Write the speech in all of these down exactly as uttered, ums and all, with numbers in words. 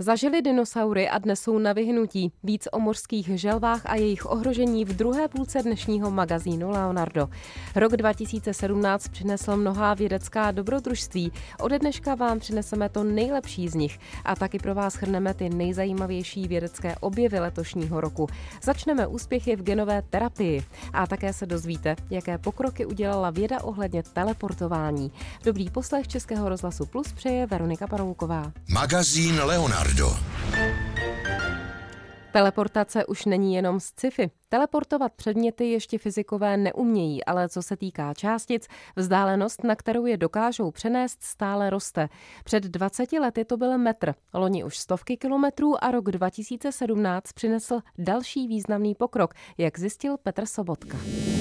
Zažili dinosaury a dnes jsou na vyhnutí. Víc o mořských želvách a jejich ohrožení v druhé půlce dnešního magazínu Leonardo. Rok dva tisíce sedmnáct přinesl mnohá vědecká dobrodružství. Ode dneška vám přineseme to nejlepší z nich a taky pro vás shrneme ty nejzajímavější vědecké objevy letošního roku. Začneme úspěchy v genové terapii a také se dozvíte, jaké pokroky udělala věda ohledně teleportování. Dobrý poslech Českého rozhlasu Plus přeje Veronika Parouková. Magazín Leonardo. Teleportace už není jenom sci-fi. Teleportovat předměty ještě fyzikové neumějí, ale co se týká částic, vzdálenost, na kterou je dokážou přenést, stále roste. Před dvaceti lety to byl metr, loni už stovky kilometrů a rok dva tisíce sedmnáct přinesl další významný pokrok, jak zjistil Petr Sobotka.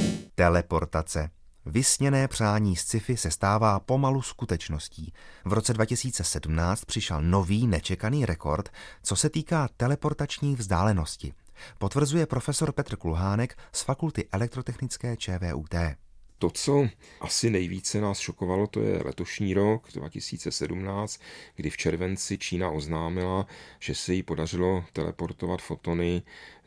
Teleportace. Vysněné přání sci-fi se stává pomalu skutečností. V roce dva tisíce sedmnáct přišel nový nečekaný rekord, co se týká teleportační vzdálenosti. Potvrzuje profesor Petr Kulhánek z Fakulty elektrotechnické ČVUT. To, co asi nejvíce nás šokovalo, to je letošní rok dva tisíce sedmnáct, kdy v červenci Čína oznámila, že se jí podařilo teleportovat fotony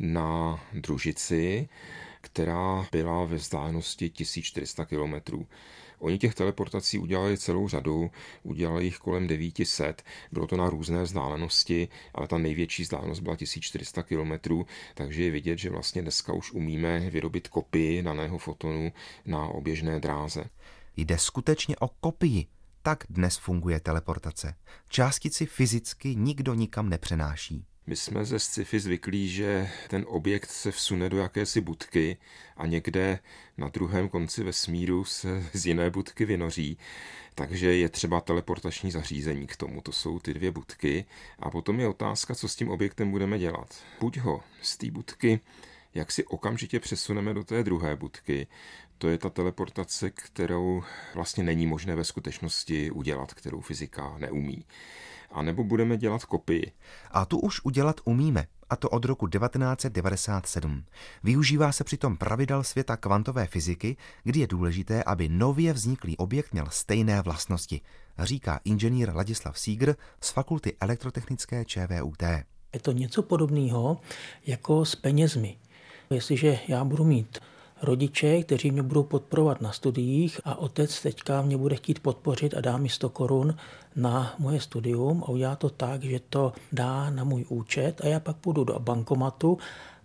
na družici, která byla ve vzdálenosti tisíc čtyři sta kilometrů. Oni těch teleportací udělali celou řadu, udělali jich kolem devět set, bylo to na různé vzdálenosti, ale ta největší vzdálenost byla tisíc čtyři sta kilometrů, takže je vidět, že vlastně dneska už umíme vyrobit kopii daného fotonu na oběžné dráze. Jde skutečně o kopii. Tak dnes funguje teleportace. Částici fyzicky nikdo nikam nepřenáší. My jsme ze sci-fi zvyklí, že ten objekt se vsune do jakési budky a někde na druhém konci vesmíru se z jiné budky vynoří. Takže je třeba teleportační zařízení k tomu. To jsou ty dvě budky. A potom je otázka, co s tím objektem budeme dělat. Buď ho z té budky jak si okamžitě přesuneme do té druhé budky. To je ta teleportace, kterou vlastně není možné ve skutečnosti udělat, kterou fyzika neumí. A nebo budeme dělat kopii. A tu už udělat umíme, a to od roku devatenáct set devadesát sedm. Využívá se přitom pravidel světa kvantové fyziky, kdy je důležité, aby nově vzniklý objekt měl stejné vlastnosti, říká inženýr Ladislav Sígr z Fakulty elektrotechnické ČVUT. Je to něco podobného jako s penězmi. Jestliže já budu mít rodiče, kteří mě budou podporovat na studiích a otec teďka mě bude chtít podpořit a dá mi sto korun na moje studium a udělá to tak, že to dá na můj účet a já pak půjdu do bankomatu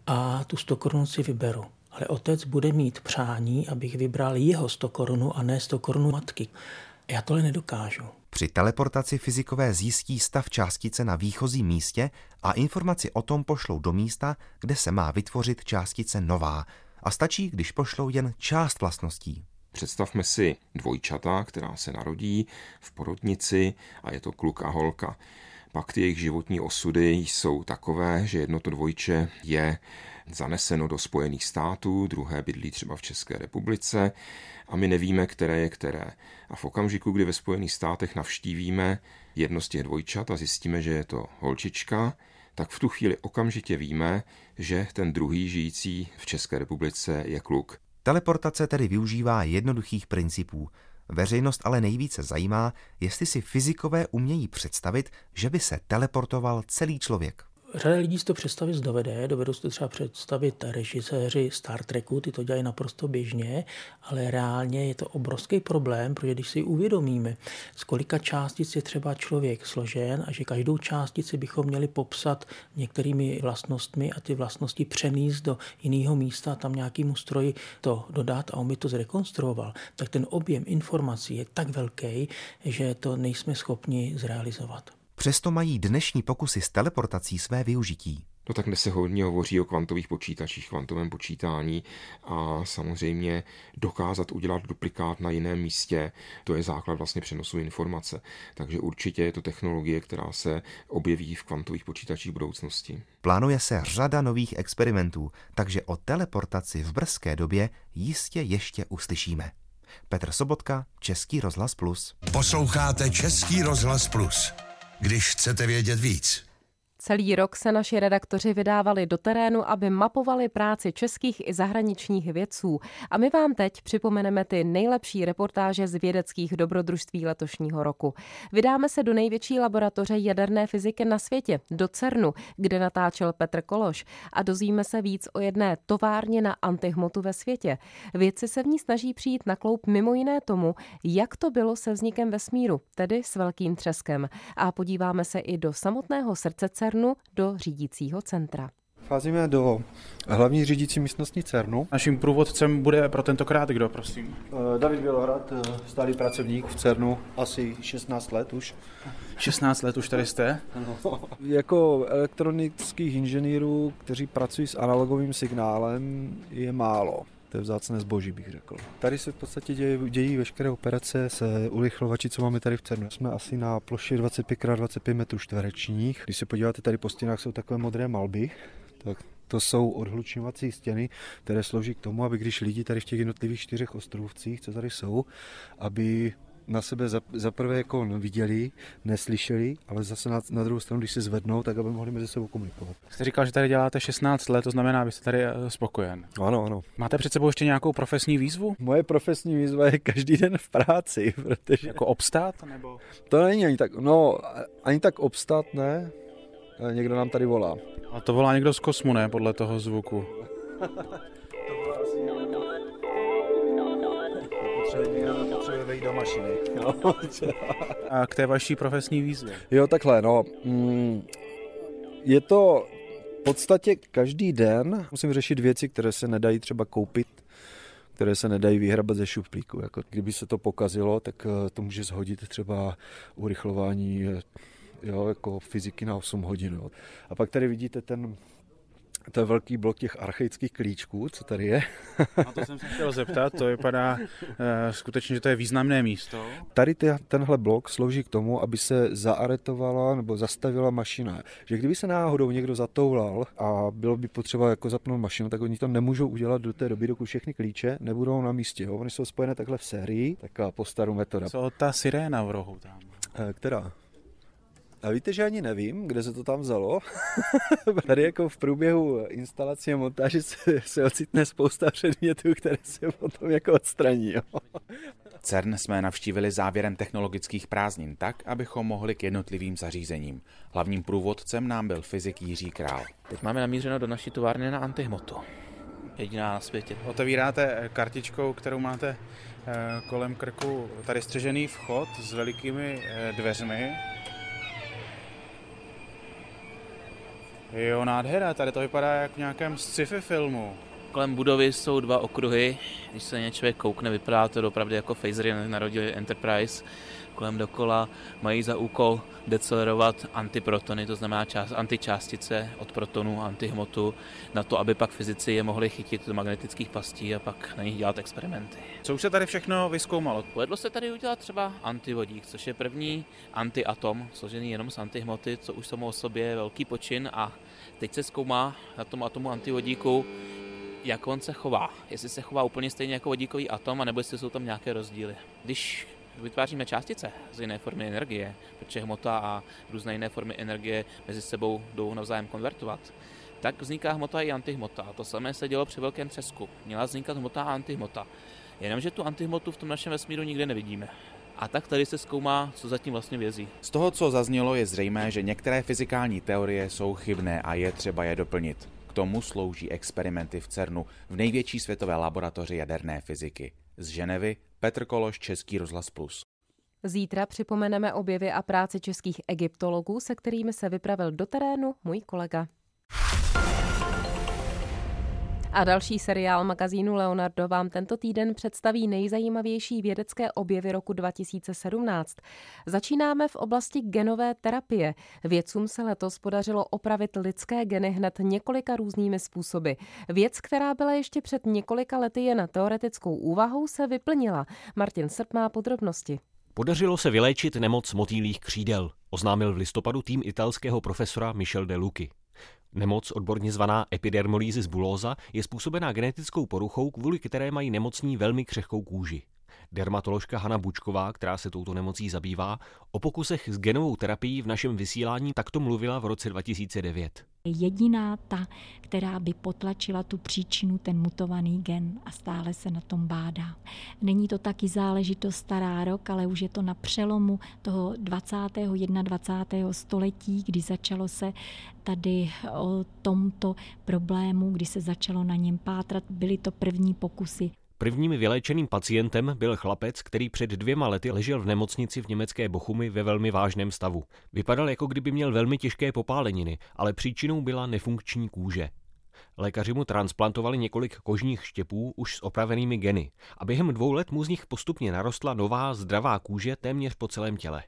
a tu sto korun si vyberu. Ale otec bude mít přání, abych vybral jeho sto korun a ne sto korun matky. Já tohle nedokážu. Při teleportaci fyzikové zjistí stav částice na výchozím místě a informaci o tom pošlou do místa, kde se má vytvořit částice nová. A stačí, když pošlou jen část vlastností. Představme si dvojčata, která se narodí v porodnici a je to kluk a holka. Pak ty jejich životní osudy jsou takové, že jedno to dvojče je zaneseno do Spojených států, druhé bydlí třeba v České republice a my nevíme, které je které. A v okamžiku, kdy ve Spojených státech navštívíme jedno z těch dvojčat a zjistíme, že je to holčička, tak v tu chvíli okamžitě víme, že ten druhý žijící v České republice je kluk. Teleportace tedy využívá jednoduchých principů. Veřejnost ale nejvíce zajímá, jestli si fyzikové umějí představit, že by se teleportoval celý člověk. Řada lidí si to představit dovede, dovedou si to třeba představit režiséři Star Treku, ty to dělají naprosto běžně, ale reálně je to obrovský problém, protože když si uvědomíme, z kolika částic je třeba člověk složen a že každou částici bychom měli popsat některými vlastnostmi a ty vlastnosti přenést do jiného místa a tam nějakému stroji to dodat a on by to zrekonstruoval, tak ten objem informací je tak velký, že to nejsme schopni zrealizovat. Přesto mají dnešní pokusy s teleportací své využití. No tak dnes se hodně hovoří o kvantových počítačích, kvantovém počítání a samozřejmě dokázat udělat duplikát na jiném místě, to je základ vlastně přenosu informace. Takže určitě je to technologie, která se objeví v kvantových počítačích budoucnosti. Plánuje se řada nových experimentů, takže o teleportaci v brzké době jistě ještě uslyšíme. Petr Sobotka, Český rozhlas Plus. Posloucháte Český rozhlas Plus. Když chcete vědět víc. Celý rok se naši redaktoři vydávali do terénu, aby mapovali práci českých i zahraničních vědců. A my vám teď připomeneme ty nejlepší reportáže z vědeckých dobrodružství letošního roku. Vydáme se do největší laboratoře jaderné fyziky na světě, do CERNu, kde natáčel Petr Kološ, a dozvíme se víc o jedné továrně na antihmotu ve světě. Vědci se v ní snaží přijít na kloub mimo jiné tomu, jak to bylo se vznikem vesmíru, tedy s velkým třeskem. A podíváme se i do samotného srdce CERNu, do řídícího centra. Vcházíme do hlavní řídící místnosti CERNu. Naším průvodcem bude pro tentokrát kdo, prosím? David Bělohrad, stálý pracovník v CERNu, asi šestnáct let už. šestnáct let už tady jste? No. Jako elektronických inženýrů, kteří pracují s analogovým signálem, je málo. To je vzácné zboží, bych řekl. Tady se v podstatě dějí, dějí veškeré operace se urychlovači, co máme tady v CERNu. Jsme asi na ploše dvacet pět krát dvacet pět metrů čtverečních. Když se podíváte, tady po stěnách jsou takové modré malby, tak to jsou odhlučňovací stěny, které slouží k tomu, aby když lidi tady v těch jednotlivých čtyřech ostrůvcích, co tady jsou, aby na sebe zaprvé jako viděli, neslyšeli, ale zase na, na druhou stranu, když se zvednou, tak aby mohli mezi sebou komunikovat. Jste říkal, že tady děláte šestnáct let, to znamená, že jste tady spokojen. Ano, ano. Máte před sebou ještě nějakou profesní výzvu? Moje profesní výzva je každý den v práci, protože... Jako obstát, nebo? To není ani tak, no, ani tak obstát, ne. Někdo nám tady volá. A to volá někdo z kosmu, ne, podle toho zvuku? Potřebuje vejít do mašiny. A k té vaší profesní výzvě? Jo, takhle, no. Je to v podstatě každý den musím řešit věci, které se nedají třeba koupit, které se nedají vyhrabat ze šuplíku. Jako kdyby se to pokazilo, tak to může shodit třeba urychlování, jo, jako fyziky na osm hodin. Jo. A pak tady vidíte ten To je velký blok těch archaických klíčků, co tady je. A to jsem se chtěl zeptat, to vypadá uh, skutečně, že to je významné místo. Tady te, tenhle blok slouží k tomu, aby se zaaretovala nebo zastavila mašina. Že kdyby se náhodou někdo zatoulal a bylo by potřeba jako zapnout mašinu, tak oni to nemůžou udělat do té doby, dokud všechny klíče nebudou na místě. Jo. Oni jsou spojené takhle v sérii, taková po starou metoda. Co ta siréna v rohu tam? E, která? A víte, že ani nevím, kde se to tam vzalo. Tady jako v průběhu instalace a montáže se, se ocitne spousta předmětů, které se potom jako odstraní. Jo. CERN jsme navštívili závěrem technologických prázdnin tak, abychom mohli k jednotlivým zařízením. Hlavním průvodcem nám byl fyzik Jiří Král. Teď máme namířeno do naší továrny na antihmotu. Jediná na světě. Otevíráte kartičkou, kterou máte kolem krku, tady střežený vchod s velikými dveřmi. Jo, nádhera, tady to vypadá jak v nějakém sci-fi filmu. Kolem budovy jsou dva okruhy, když se na ně člověk koukne, vypadá to opravdu jako phasery narodili Enterprise. Kolem dokola mají za úkol decelerovat antiprotony, to znamená část, antičástice od protonů, antihmotu, na to, aby pak fyzici je mohli chytit do magnetických pastí a pak na nich dělat experimenty. Co už se tady všechno vyzkoumalo? Povedlo se tady udělat třeba antivodík, což je první antiatom, složený jenom z antihmoty, co už samo o sobě je velký počin, a teď se zkoumá na tom atomu antivodíku, jak on se chová. Jestli se chová úplně stejně jako vodíkový atom, anebo jestli jsou tam nějaké rozdíly. Když vytváříme částice z jiné formy energie, protože hmota a různé jiné formy energie mezi sebou jdou navzájem konvertovat, tak vzniká hmota i antihmota. A to samé se dělo při velkém třesku. Měla vznikat hmota a antihmota. Jenomže tu antihmotu v tom našem vesmíru nikde nevidíme. A tak tady se zkoumá, co zatím vlastně vězí. Z toho, co zaznělo, je zřejmé, že některé fyzikální teorie jsou chybné a je třeba je doplnit. K tomu slouží experimenty v CERNu, v největší světové laboratoři jaderné fyziky. Z Ženevy Petr Kološ, Český rozhlas Plus. Zítra připomeneme objevy a práci českých egyptologů, se kterými se vypravil do terénu můj kolega. A další seriál magazínu Leonardo vám tento týden představí nejzajímavější vědecké objevy roku dva tisíce sedmnáct. Začínáme v oblasti genové terapie. Vědcům se letos podařilo opravit lidské geny hned několika různými způsoby. Věc, která byla ještě před několika lety jen teoretickou úvahou, se vyplnila. Martin Srp má podrobnosti. Podařilo se vyléčit nemoc motýlích křídel, oznámil v listopadu tým italského profesora Michel De Lucchi. Nemoc, odborně zvaná epidermolýzis bullosa, je způsobená genetickou poruchou, kvůli které mají nemocní velmi křehkou kůži. Dermatoložka Hana Bučková, která se touto nemocí zabývá, o pokusech s genovou terapií v našem vysílání takto mluvila v roce dva tisíce devět. Jediná ta, která by potlačila tu příčinu, ten mutovaný gen, a stále se na tom bádá. Není to taky záležitost stará rok, ale už je to na přelomu toho dvacátého jednadvacátého století, kdy začalo se tady o tomto problému, kdy se začalo na něm pátrat. Byly to první pokusy. Prvním vyléčeným pacientem byl chlapec, který před dvěma lety ležel v nemocnici v německé Bochumi ve velmi vážném stavu. Vypadal, jako kdyby měl velmi těžké popáleniny, ale příčinou byla nefunkční kůže. Lékaři mu transplantovali několik kožních štěpů už s opravenými geny a během dvou let mu z nich postupně narostla nová zdravá kůže téměř po celém těle.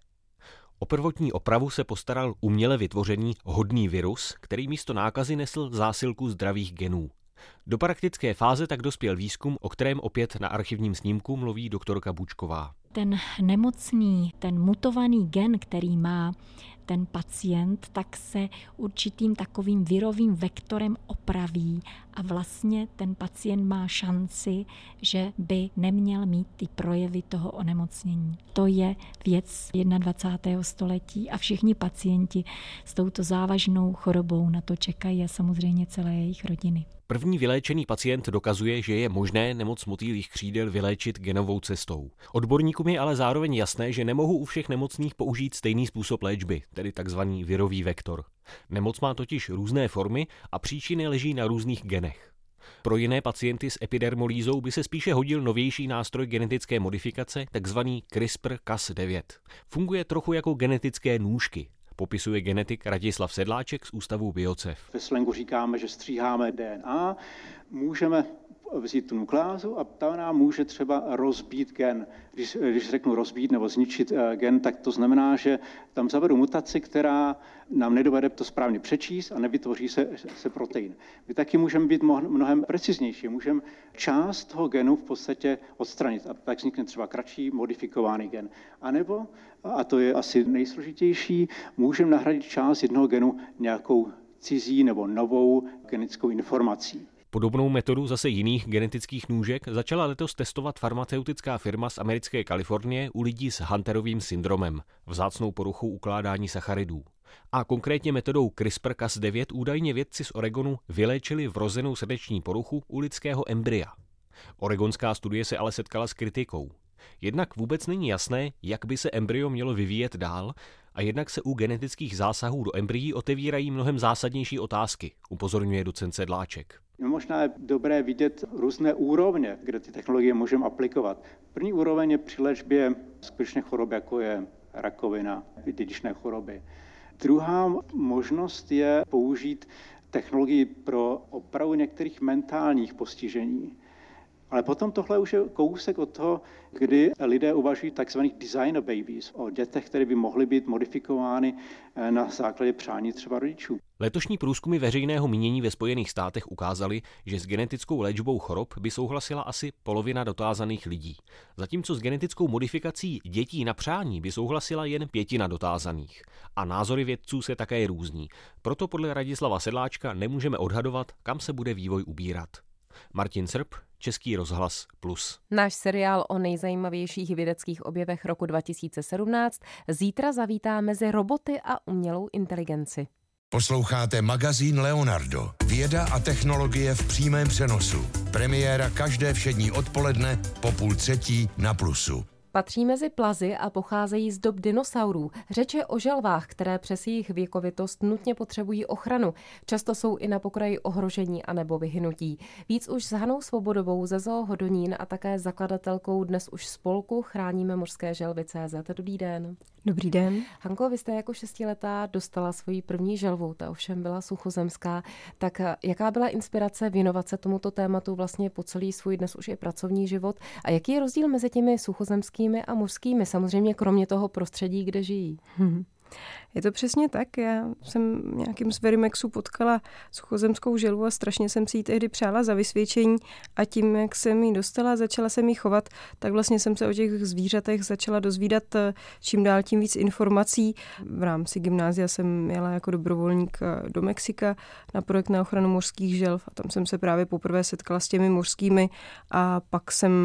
O prvotní opravu se postaral uměle vytvořený hodný virus, který místo nákazy nesl zásilku zdravých genů. Do praktické fáze tak dospěl výzkum, o kterém opět na archivním snímku mluví doktorka Bučková. Ten nemocný, ten mutovaný gen, který má ten pacient, tak se určitým takovým virovým vektorem opraví a vlastně ten pacient má šanci, že by neměl mít ty projevy toho onemocnění. To je věc dvacátého prvního století a všichni pacienti s touto závažnou chorobou na to čekají a samozřejmě celé jejich rodiny. První vyléčený pacient dokazuje, že je možné nemoc motýlích křídel vyléčit genovou cestou. Odborníkům je ale zároveň jasné, že nemohou u všech nemocných použít stejný způsob léčby, tedy takzvaný virový vektor. Nemoc má totiž různé formy a příčiny leží na různých genech. Pro jiné pacienty s epidermolýzou by se spíše hodil novější nástroj genetické modifikace, takzvaný CRISPR Cas devět. Funguje trochu jako genetické nůžky. Popisuje genetik Radislav Sedláček z Ústavu Biocev. Ve slangu říkáme, že stříháme D N A, můžeme vzít tu nukleázu a ta nám může třeba rozbít gen. Když, když řeknu rozbít nebo zničit gen, tak to znamená, že tam zavedu mutaci, která nám nedovede to správně přečíst a nevytvoří se, se protein. My taky můžeme být mnohem preciznější, můžeme část toho genu v podstatě odstranit a tak vznikne třeba kratší modifikovaný gen. A nebo, a to je asi nejsložitější, můžeme nahradit část jednoho genu nějakou cizí nebo novou genetickou informací. Podobnou metodu zase jiných genetických nůžek začala letos testovat farmaceutická firma z americké Kalifornie u lidí s Hunterovým syndromem, vzácnou poruchou ukládání sacharidů. A konkrétně metodou CRISPR Cas devět údajně vědci z Oregonu vyléčili vrozenou srdeční poruchu u lidského embrya. Oregonská studie se ale setkala s kritikou. Jednak vůbec není jasné, jak by se embryo mělo vyvíjet dál, a jednak se u genetických zásahů do embryí otevírají mnohem zásadnější otázky, upozorňuje docent Sedláček. Možná je dobré vidět různé úrovně, kde ty technologie můžeme aplikovat. První úroveň je při léčbě skutečné choroby, jako je rakovina, dědičné choroby. Druhá možnost je použít technologii pro opravu některých mentálních postižení. Ale potom tohle už je kousek od toho, kdy lidé uvažují takzvaných designer babies, o dětech, které by mohly být modifikovány na základě přání třeba rodičů. Letošní průzkumy veřejného mínění ve Spojených státech ukázaly, že s genetickou léčbou chorob by souhlasila asi polovina dotázaných lidí. Zatímco s genetickou modifikací dětí na přání by souhlasila jen pětina dotázaných. A názory vědců se také různí. Proto podle Radislava Sedláčka nemůžeme odhadovat, kam se bude vývoj ubírat. Martin Srb, Český rozhlas Plus. Náš seriál o nejzajímavějších vědeckých objevech roku dva tisíce sedmnáct zítra zavítá mezi roboty a umělou inteligenci. Posloucháte magazín Leonardo. Věda a technologie v přímém přenosu. Premiéra každé všední odpoledne po půl třetí na Plusu. Patří mezi plazy a pocházejí z dob dinosaurů. Řeč je o želvách, které přes jejich věkovitost nutně potřebují ochranu. Často jsou i na pokraji ohrožení anebo vyhynutí. Víc už s Hanou Svobodovou ze Zoo Hodonín a také zakladatelkou dnes už spolku Chráníme mořské želvy tečka cé zet. Dobrý den. Dobrý den. Hanko, vy jste jako šestiletá dostala svoji první želvu, ta ovšem byla suchozemská. Tak jaká byla inspirace věnovat se tomuto tématu vlastně po celý svůj dnes už i pracovní život? A jaký je rozdíl mezi těmi suchozemskými a mořskými, samozřejmě kromě toho prostředí, kde žijí? Hmm. Je to přesně tak. Já jsem nějakým z Verimexu potkala suchozemskou želvu a strašně jsem si ji tehdy přála za vysvědčení a tím, jak jsem ji dostala, začala jsem ji chovat, tak vlastně jsem se o těch zvířatech začala dozvídat čím dál tím víc informací. V rámci gymnázia jsem jela jako dobrovolník do Mexika na projekt na ochranu mořských želv a tam jsem se právě poprvé setkala s těmi mořskými a pak jsem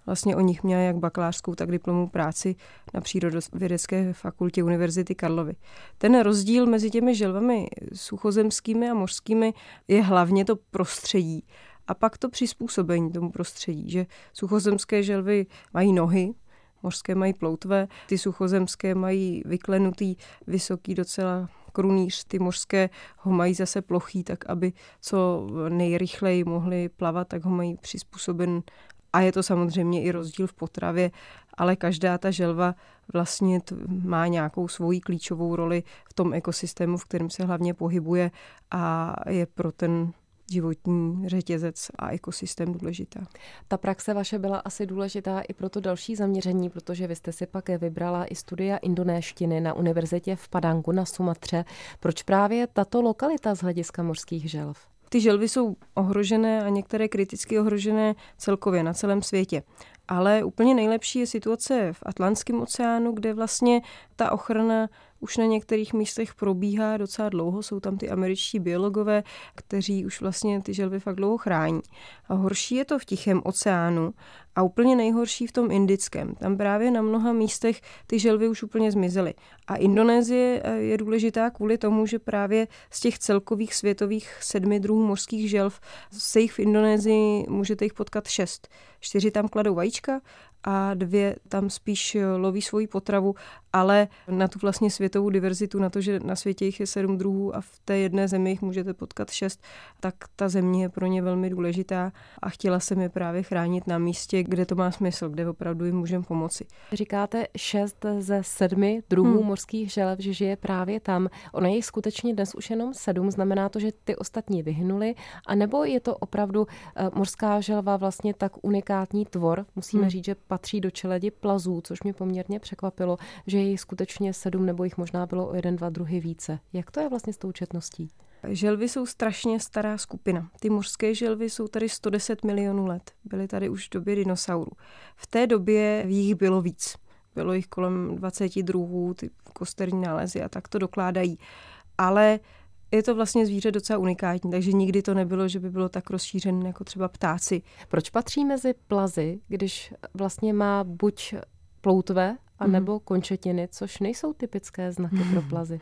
Vlastně o nich měla jak bakalářskou, tak diplomovou práci na Přírodovědecké fakultě Univerzity Karlovy. Ten rozdíl mezi těmi želvami suchozemskými a mořskými je hlavně to prostředí. A pak to přizpůsobení tomu prostředí, že suchozemské želvy mají nohy, mořské mají ploutve, ty suchozemské mají vyklenutý, vysoký docela krunýř, ty mořské ho mají zase plochý, tak aby co nejrychleji mohli plavat, tak ho mají přizpůsoben. A je to samozřejmě i rozdíl v potravě, ale každá ta želva vlastně má nějakou svoji klíčovou roli v tom ekosystému, v kterém se hlavně pohybuje a je pro ten životní řetězec a ekosystém důležitá. Ta praxe vaše byla asi důležitá i pro to další zaměření, protože vy jste si pak vybrala i studia indonéštiny na univerzitě v Padangu na Sumatře. Proč právě tato lokalita z hlediska mořských želv? Ty želvy jsou ohrožené a některé kriticky ohrožené celkově na celém světě. Ale úplně nejlepší je situace v Atlantském oceánu, kde vlastně ta ochrana už na některých místech probíhá docela dlouho. Jsou tam ty američtí biologové, kteří už vlastně ty želvy fakt dlouho chrání. A horší je to v Tichém oceánu a úplně nejhorší v tom Indickém. Tam právě na mnoha místech ty želvy už úplně zmizely. A Indonésie je důležitá kvůli tomu, že právě z těch celkových světových sedmi druhů mořských želv se jich v Indonésii můžete jich potkat šest. Čtyři tam kladou vajíčka a dvě tam spíš loví svoji potravu, ale na tu vlastně světovou diverzitu, na to, že na světě jich je sedm druhů a v té jedné zemi jich můžete potkat šest, tak ta země je pro ně velmi důležitá a chtěla jsem je právě chránit na místě, kde to má smysl, kde opravdu jim můžeme pomoci. Říkáte šest ze sedmi druhů hmm. mořských želv, že žije právě tam. Ono je skutečně dnes už jenom sedm, znamená to, že ty ostatní vyhynuly, anebo je to opravdu uh, mořská želva vlastně tak unikátní tvor, musíme hmm. říct, že patří do čeledi plazů, což mě poměrně překvapilo, že je jich skutečně sedm, nebo jich možná bylo o jeden, dva druhy více. Jak to je vlastně s tou četností? Želvy jsou strašně stará skupina. Ty mořské želvy jsou tady sto deset milionů let. Byly tady už v době dinosaurů. V té době jich bylo víc. Bylo jich kolem dvacet druhů, ty kosterní nálezy a tak to dokládají. Ale je to vlastně zvíře docela unikátní, takže nikdy to nebylo, že by bylo tak rozšířené jako třeba ptáci. Proč patří mezi plazy, když vlastně má buď ploutve, a nebo končetiny, což nejsou typické znaky pro plazy?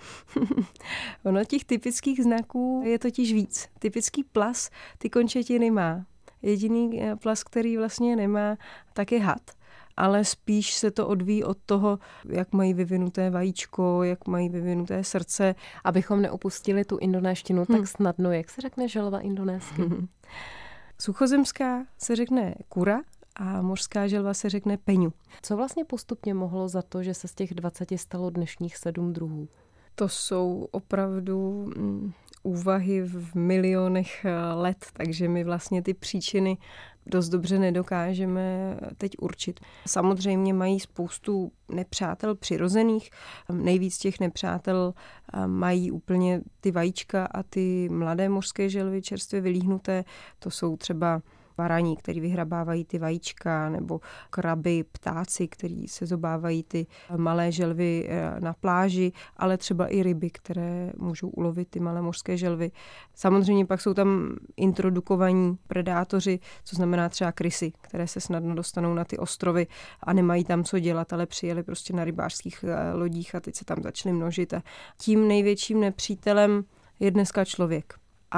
Ono těch typických znaků je totiž víc. Typický plaz ty končetiny má. Jediný plaz, který vlastně nemá, tak je had. Ale spíš se to odvíjí od toho, jak mají vyvinuté vajíčko, jak mají vyvinuté srdce. Abychom neopustili tu indonéštinu hmm. tak snadno. Jak se řekne želva indonésky? Hmm. Suchozemská se řekne kura a mořská želva se řekne peňu. Co vlastně postupně mohlo za to, že se z těch dvaceti stalo dnešních sedm druhů? To jsou opravdu mm, úvahy v milionech let, takže my vlastně ty příčiny dost dobře nedokážeme teď určit. Samozřejmě mají spoustu nepřátel přirozených. Nejvíc těch nepřátel mají úplně ty vajíčka a ty mladé mořské želvy čerstvě vylíhnuté. To jsou třeba varaní, který vyhrabávají ty vajíčka, nebo kraby, ptáci, který se zobávají ty malé želvy na pláži, ale třeba i ryby, které můžou ulovit ty malé mořské želvy. Samozřejmě pak jsou tam introdukovaní predátoři, co znamená třeba krysy, které se snadno dostanou na ty ostrovy a nemají tam co dělat, ale přijeli prostě na rybářských lodích a teď se tam začaly množit. A tím největším nepřítelem je dneska člověk.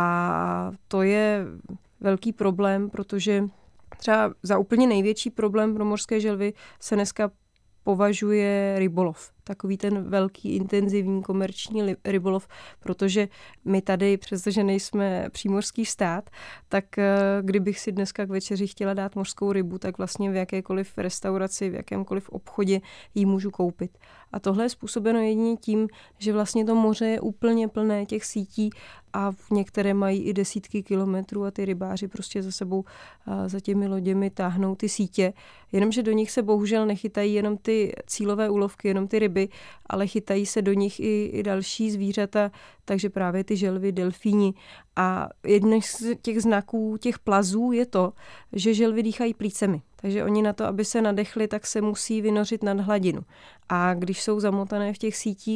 A to je velký problém, protože třeba za úplně největší problém pro mořské želvy se dneska považuje rybolov. Takový ten velký, intenzivní komerční rybolov, protože my tady, přestože nejsme přímořský stát, tak kdybych si dneska k večeři chtěla dát mořskou rybu, tak vlastně v jakékoliv restauraci, v jakémkoliv obchodě ji můžu koupit. A tohle je způsobeno jedině tím, že vlastně to moře je úplně plné těch sítí a některé mají i desítky kilometrů a ty rybáři prostě za sebou za těmi loděmi táhnou ty sítě. Jenomže do nich se bohužel nechytají jenom ty cílové úlovky, jenom ty ryby, ale chytají se do nich i, i další zvířata, takže právě ty želvy, delfíni. A jedno z těch znaků těch plazů je to, že želvy dýchají plícemi. Takže oni na to, aby se nadechli, tak se musí vynořit nad hladinu. A když jsou zamotané v těch sítích,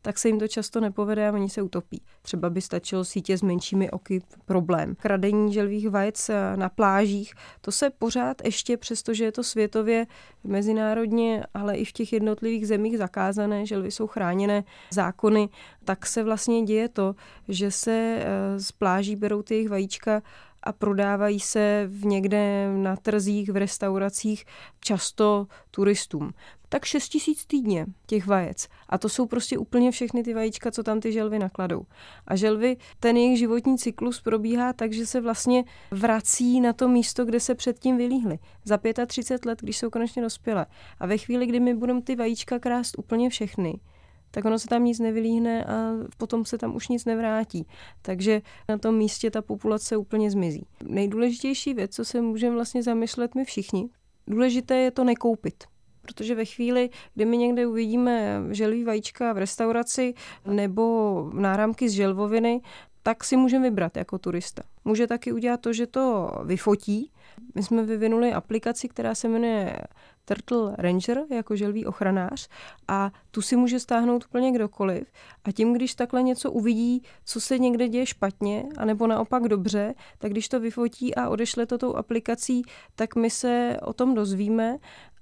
tak se jim to často nepovede a oni se utopí. Třeba by stačilo sítě s menšími oky problém. Kradení želvých vajec na plážích, to se pořád ještě, přestože je to světově, mezinárodně, ale i v těch jednotlivých zemích zakázané, želvy jsou chráněné zákony, tak se vlastně děje to, že se z pláží berou ty jejich vajíčka a prodávají se v někde na trzích, v restauracích, často turistům. Tak šest tisíc týdně těch vajec. A to jsou prostě úplně všechny ty vajíčka, co tam ty želvy nakladou. A želvy, ten jejich životní cyklus probíhá tak, že se vlastně vrací na to místo, kde se předtím vylíhly. Za třicet pět let, když jsou konečně dospělé. A ve chvíli, kdy my budeme ty vajíčka krást úplně všechny, tak ono se tam nic nevylíhne a potom se tam už nic nevrátí. Takže na tom místě ta populace úplně zmizí. Nejdůležitější věc, co se můžeme vlastně zamyslet my všichni, důležité je to nekoupit. Protože ve chvíli, kdy my někde uvidíme želví vajíčka v restauraci nebo náramky z želvoviny, tak si můžeme vybrat jako turista. Může taky udělat to, že to vyfotí. My jsme vyvinuli aplikaci, která se jmenuje Turtle Ranger, jako želví ochranář, a tu si může stáhnout úplně kdokoliv. A tím, když takhle něco uvidí, co se někde děje špatně, anebo naopak dobře, tak když to vyfotí a odešle to tou aplikací, tak my se o tom dozvíme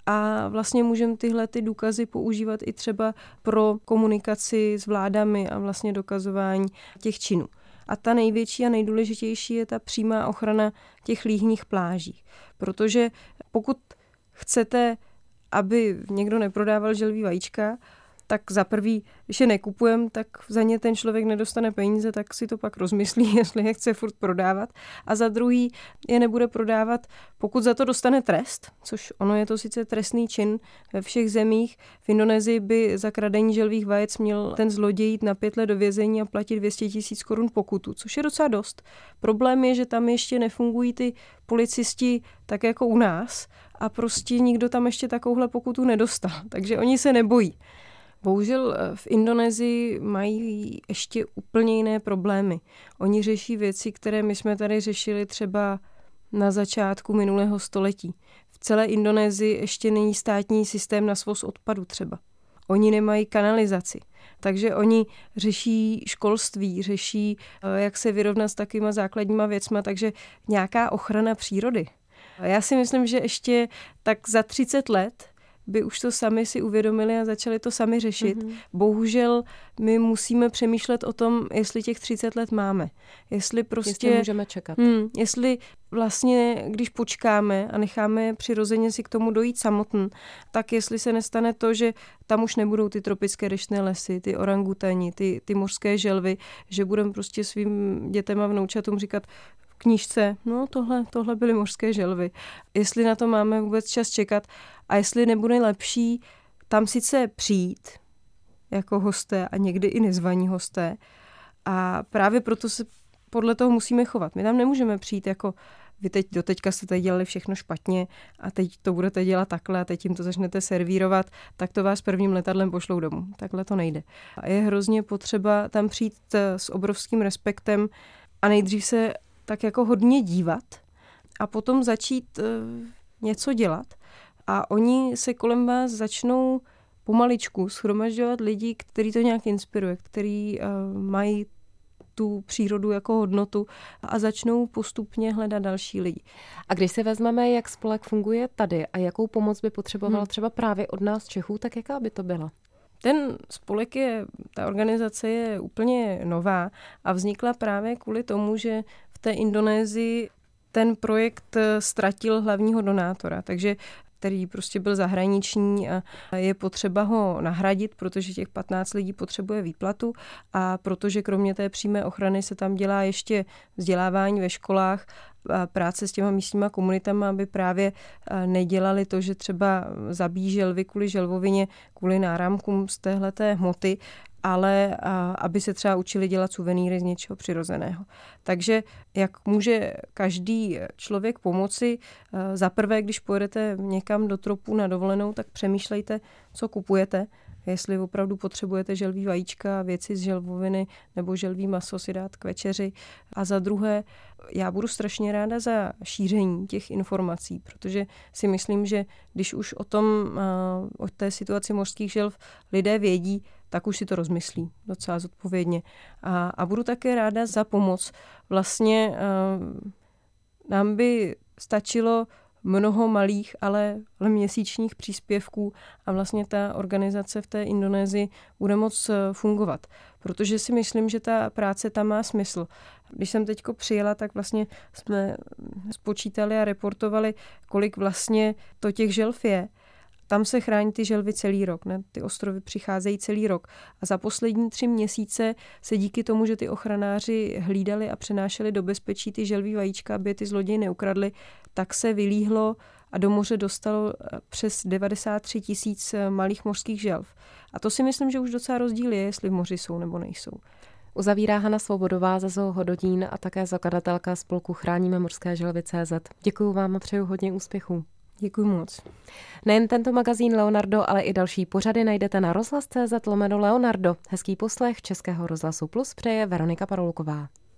a vlastně můžeme tyhle ty důkazy používat i třeba pro komunikaci s vládami a vlastně dokazování těch činů. A ta největší a nejdůležitější je ta přímá ochrana těch líhních pláží. Protože pokud chcete, aby někdo neprodával želví vajíčka, tak za prvý, když je nekupujeme, tak za ně ten člověk nedostane peníze, tak si to pak rozmyslí, jestli je chce furt prodávat. A za druhý je nebude prodávat, pokud za to dostane trest, což ono je to sice trestný čin ve všech zemích. V Indonésii by za kradení želvých vajec měl ten zloděj jít na pět let do vězení a platit dvě stě tisíc korun pokutu, což je docela dost. Problém je, že tam ještě nefungují ty policisti tak jako u nás a prostě nikdo tam ještě takovouhle pokutu nedostal, takže oni se nebojí. Bohužel v Indonésii mají ještě úplně jiné problémy. Oni řeší věci, které my jsme tady řešili třeba na začátku minulého století. V celé Indonésii ještě není státní systém na svoz odpadu třeba. Oni nemají kanalizaci. Takže oni řeší školství, řeší, jak se vyrovnat s takovýma základníma věcma, takže nějaká ochrana přírody. Já si myslím, že ještě tak za třicet let by už to sami si uvědomili a začali to sami řešit. Mm-hmm. Bohužel my musíme přemýšlet o tom, jestli těch třicet let máme. Jestli prostě... Jestli můžeme čekat. Hmm, jestli vlastně, když počkáme a necháme přirozeně si k tomu dojít samotný, tak jestli se nestane to, že tam už nebudou ty tropické deštné lesy, ty orangutani, ty, ty mořské želvy, že budeme prostě svým dětem a vnoučatům říkat v knížce, no tohle, tohle byly mořské želvy. Jestli na to máme vůbec čas čekat a jestli nebude lepší tam sice přijít jako hosté a někdy i nezvaní hosté a právě proto se podle toho musíme chovat. My tam nemůžeme přijít jako vy teď doteďka jste tady dělali všechno špatně a teď to budete dělat takhle a teď jim to začnete servírovat, tak to vás prvním letadlem pošlou domů. Takhle to nejde. A je hrozně potřeba tam přijít s obrovským respektem a nejdřív se tak jako hodně dívat a potom začít uh, něco dělat. A oni se kolem vás začnou pomaličku shromažďovat lidi, který to nějak inspiruje, který uh, mají tu přírodu jako hodnotu a začnou postupně hledat další lidi. A když se vezmeme, jak spolek funguje tady a jakou pomoc by potřeboval hmm. třeba právě od nás Čechů, tak jaká by to byla? Ten spolek je, ta organizace je úplně nová a vznikla právě kvůli tomu, že v té Indonésii ten projekt ztratil hlavního donátora, takže který prostě byl zahraniční a je potřeba ho nahradit, protože těch patnáct lidí potřebuje výplatu a protože kromě té přímé ochrany se tam dělá ještě vzdělávání ve školách, a práce s těma místníma komunitama, aby právě nedělali to, že třeba zabíjí želvy kvůli želvovině, kvůli náramkům z téhleté hmoty, ale aby se třeba učili dělat suvenýry z něčeho přirozeného. Takže jak může každý člověk pomoci? Za prvé, když pojedete někam do tropu na dovolenou, tak přemýšlejte, co kupujete. Jestli opravdu potřebujete želví vajíčka, věci z želvoviny nebo želví maso si dát k večeři. A za druhé, já budu strašně ráda za šíření těch informací, protože si myslím, že když už o tom, o té situaci mořských želv lidé vědí, tak už si to rozmyslí docela zodpovědně. A, a budu také ráda za pomoc. Vlastně uh, nám by stačilo mnoho malých, ale, ale měsíčních příspěvků a vlastně ta organizace v té Indonésii bude moc fungovat. Protože si myslím, že ta práce tam má smysl. Když jsem teďko přijela, tak vlastně jsme spočítali a reportovali, kolik vlastně to těch želv je. Tam se chrání ty želvy celý rok, ne? Ty ostrovy přicházejí celý rok. A za poslední tři měsíce se díky tomu, že ty ochranáři hlídali a přenášeli do bezpečí ty želví vajíčka, aby ty zloději neukradli, tak se vylíhlo a do moře dostalo přes devadesát tři tisíc malých mořských želv. A to si myslím, že už docela rozdíl je, jestli v moři jsou nebo nejsou. Uzavírá Hana Svobodová ze Zoo Hododín a také zakladatelka spolku Chráníme mořské želvy tečka cé zet. Děkuju vám a přeju hodně úspěchů. Děkuji moc. Nejen tento magazín Leonardo, ale i další pořady najdete na rozhlas tečka cé zet lomeno Leonardo. Hezký poslech Českého rozhlasu Plus přeje Veronika Parolková.